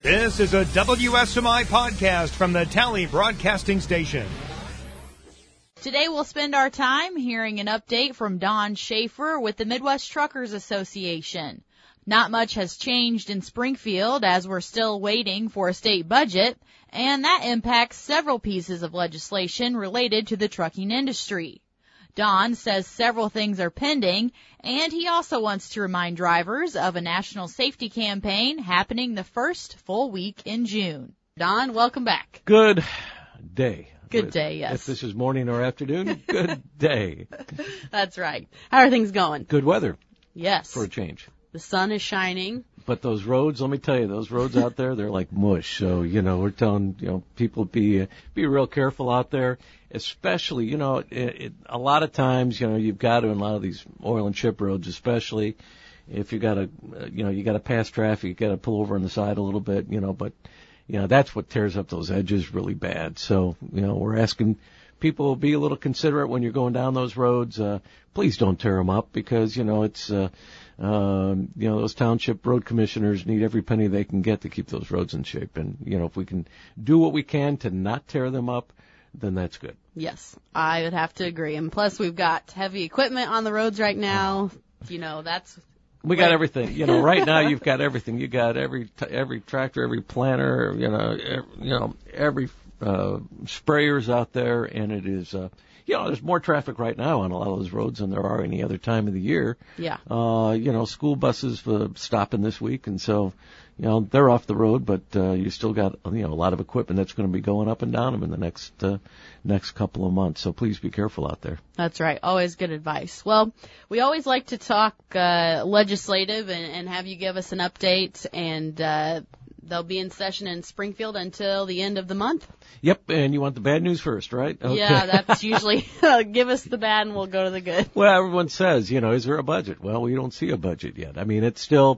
This is a WSMI podcast from the Tally Broadcasting Station. Today we'll spend our time hearing an update from Don Schaefer with the Midwest Truckers Association. Not much has changed in Springfield as we're still waiting for a state budget, and that impacts several pieces of legislation related to the trucking industry. Don says several things are pending, and he also wants to remind drivers of a national safety campaign happening the first full week in June. Don, welcome back. Good day. Good day, yes. If this is morning or afternoon, good day. That's right. How are things going? Good weather. Yes. For a change. The sun is shining. But those roads, let me tell you, those roads out there, they're like mush. So, we're telling, people be real careful out there. Especially, a lot of times, you've got to, in a lot of these oil and ship roads, especially if you got to, you got to pass traffic, you got to pull over on the side a little bit, but, that's what tears up those edges really bad. So, we're asking people to be a little considerate when you're going down those roads. Please don't tear them up because, it's, those township road commissioners need every penny they can get to keep those roads in shape. And, if we can do what we can to not tear them up, then that's good. Yes, I would have to agree. And plus, we've got heavy equipment on the roads right now. That's... We got everything. Right now you've got everything. You got every tractor, every planter, every sprayers out there. And it is, there's more traffic right now on a lot of those roads than there are any other time of the year. Yeah. School buses stopping this week. And so, they're off the road, but you still got, a lot of equipment that's going to be going up and down them in the next couple of months. So please be careful out there. That's right. Always good advice. Well, we always like to talk legislative and have you give us an update, and they'll be in session in Springfield until the end of the month. Yep, and you want the bad news first, right? Okay. Yeah, that's usually give us the bad and we'll go to the good. Well, everyone says, is there a budget? Well, we don't see a budget yet. I mean, it's still,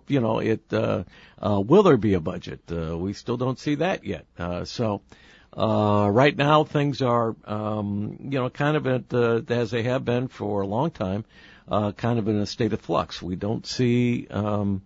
will there be a budget? We still don't see that yet. Right now things are, kind of as they have been for a long time, kind of in a state of flux. We don't see, a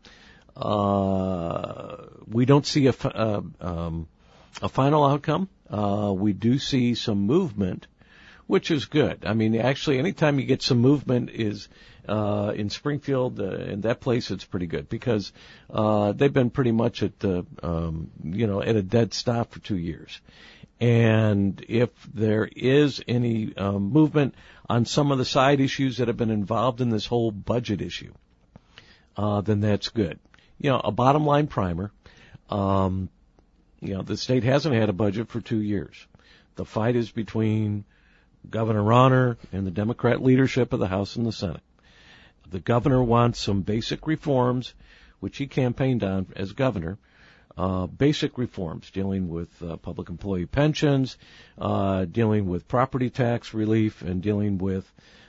final outcome. We do see some movement, which is good. I mean, actually, anytime you get some movement is in Springfield, in that place, it's pretty good because they've been pretty much at the at a dead stop for 2 years. And if there is any movement on some of the side issues that have been involved in this whole budget issue, then that's good. A bottom line primer. The state hasn't had a budget for 2 years. The fight is between Governor Rauner and the Democrat leadership of the House and the Senate. The governor wants some basic reforms, which he campaigned on as governor, basic reforms dealing with public employee pensions, dealing with property tax relief, and dealing with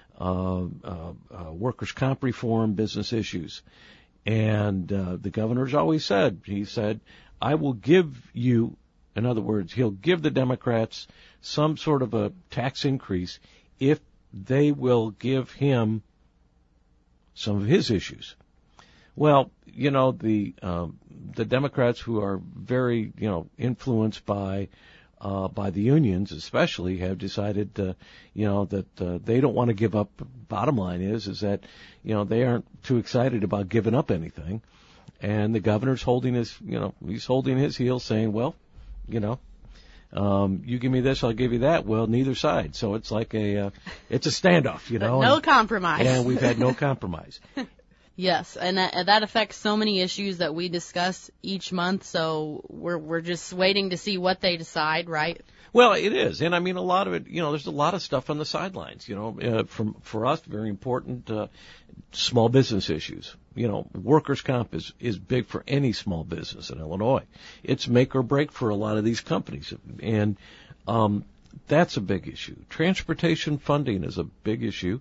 workers' comp reform, business issues. And the governor's always said, he said, I will give you, in other words, he'll give the Democrats some sort of a tax increase if they will give him some of his issues. Well, the Democrats who are very, influenced by the unions especially have decided, that they don't want to give up. Bottom line is that, they aren't too excited about giving up anything. And the governor's holding his, he's holding his heel saying, well, you give me this, I'll give you that. Well, neither side. So it's like it's a standoff, No compromise. And we've had no compromise. Yes, and that affects so many issues that we discuss each month. So we're just waiting to see what they decide, right? Well, it is, and I mean a lot of it. There's a lot of stuff on the sidelines. For us, very important small business issues. Workers' comp is big for any small business in Illinois. It's make or break for a lot of these companies, and that's a big issue. Transportation funding is a big issue.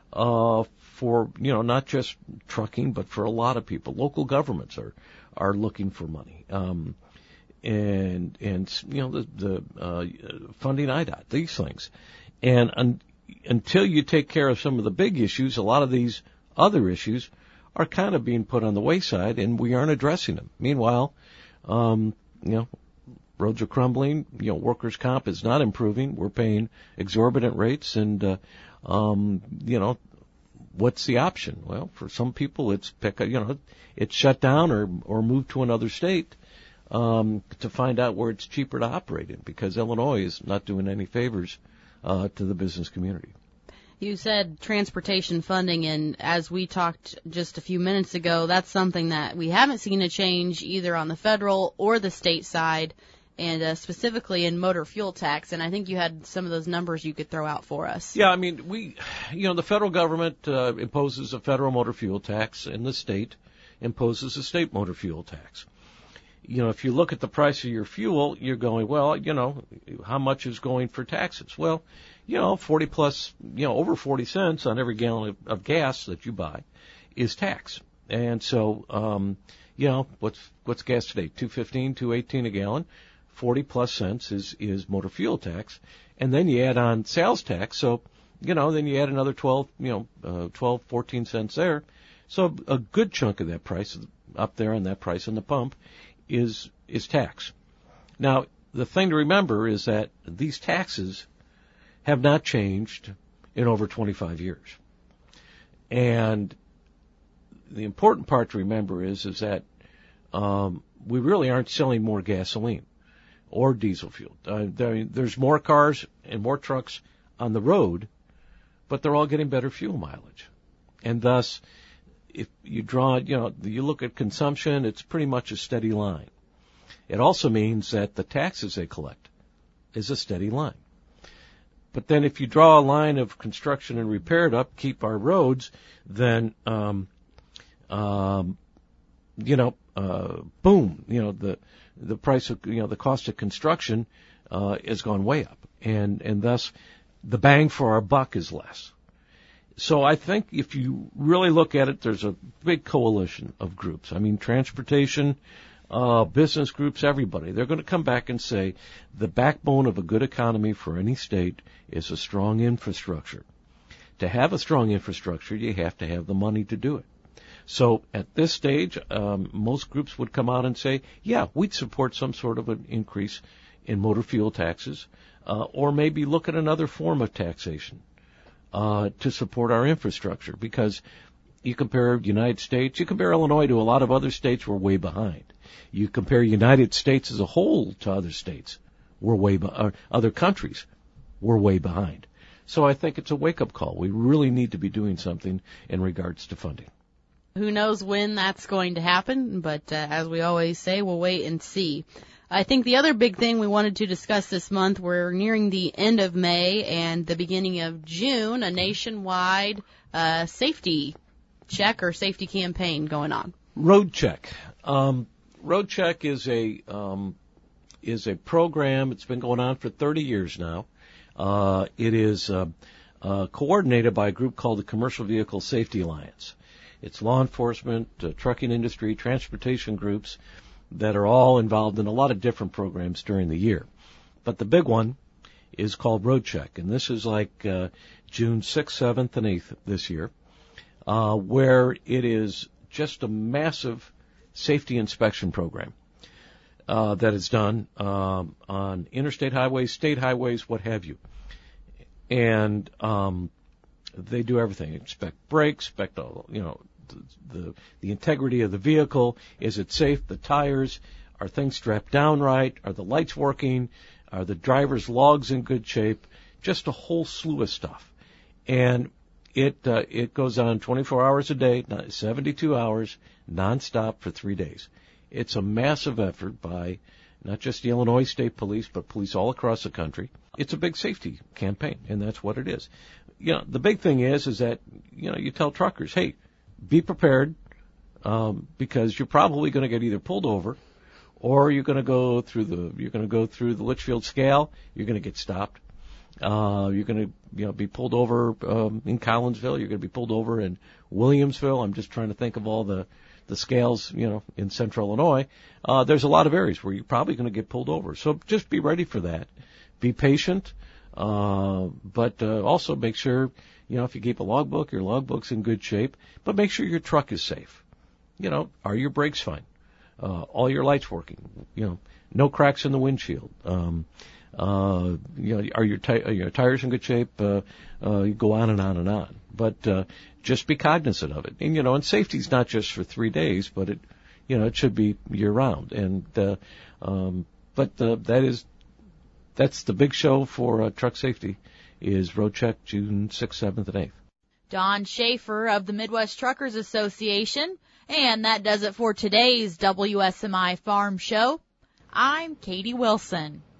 For, not just trucking, but for a lot of people. Local governments are looking for money. And the funding IDOT, these things. And until you take care of some of the big issues, a lot of these other issues are kind of being put on the wayside, and we aren't addressing them. Meanwhile, roads are crumbling. Workers' comp is not improving. We're paying exorbitant rates, and what's the option? Well, for some people, it's it's shut down or move to another state to find out where it's cheaper to operate in, because Illinois is not doing any favors to the business community. You said transportation funding, and as we talked just a few minutes ago, that's something that we haven't seen a change either on the federal or the state side, and specifically in motor fuel tax. And I think you had some of those numbers you could throw out for us. Yeah, I mean, the federal government imposes a federal motor fuel tax, and the state imposes a state motor fuel tax. If you look at the price of your fuel, you're going, well, how much is going for taxes? Well, 40 plus, over 40 cents on every gallon of gas that you buy is tax. And so, what's gas today? $2.15, $2.18 a gallon. 40 plus cents is motor fuel tax. And then you add on sales tax. So, then you add another 12, 14 cents there. So a good chunk of that price up there on that price on the pump is tax. Now, the thing to remember is that these taxes have not changed in over 25 years. And the important part to remember is that we really aren't selling more gasoline or diesel fuel. There's more cars and more trucks on the road, but they're all getting better fuel mileage. And thus, if you you look at consumption, it's pretty much a steady line. It also means that the taxes they collect is a steady line. But then if you draw a line of construction and repair to upkeep our roads, then, boom, the price of, the cost of construction, has gone way up. And thus the bang for our buck is less. So I think if you really look at it, there's a big coalition of groups. I mean, transportation, business groups, everybody. They're going to come back and say the backbone of a good economy for any state is a strong infrastructure. To have a strong infrastructure, you have to have the money to do it. So at this stage, most groups would come out and say, yeah, we'd support some sort of an increase in motor fuel taxes, or maybe look at another form of taxation to support our infrastructure, because you compare United States, you compare Illinois to a lot of other states, we're way behind. You compare United States as a whole to other states, other countries, we're way behind. So I think it's a wake-up call. We really need to be doing something in regards to funding. Who knows when that's going to happen, but as we always say, we'll wait and see. I think the other big thing we wanted to discuss this month, we're nearing the end of May and the beginning of June, a nationwide safety check or safety campaign going on. Road Check. Road Check is a program. It's been going on for 30 years now. It is coordinated by a group called the Commercial Vehicle Safety Alliance. It's law enforcement, trucking industry, transportation groups that are all involved in a lot of different programs during the year. But the big one is called Road Check, and this is like June 6th, 7th, and 8th this year, where it is just a massive safety inspection program that is done on interstate highways, state highways, what have you. And they do everything. Inspect brakes, inspect all, the integrity of the vehicle. Is it safe? The tires, are things strapped down right? Are the lights working? Are the driver's logs in good shape? Just a whole slew of stuff. And it goes on 24 hours a day, 72 hours, nonstop for 3 days. It's a massive effort by not just the Illinois State Police, but police all across the country. It's a big safety campaign, and that's what it is. The big thing is that, you tell truckers, hey, be prepared, because you're probably going to get either pulled over, or you're going to go through the Litchfield scale. You're going to get stopped. You're going to, be pulled over, in Collinsville. You're going to be pulled over in Williamsville. I'm just trying to think of all the scales, in central Illinois. There's a lot of areas where you're probably going to get pulled over. So just be ready for that. Be patient. But also make sure, if you keep a logbook, your logbook's in good shape, but make sure your truck is safe. Are your brakes fine? All your lights working? no cracks in the windshield. Are your tires in good shape? You go on and on and on. But just be cognizant of it. And and safety's not just for 3 days, but it should be year round. And that's the big show for truck safety is Road Check June 6th, 7th, and 8th. Don Schaefer of the Midwest Truckers Association. And that does it for today's WSMI Farm Show. I'm Katie Wilson.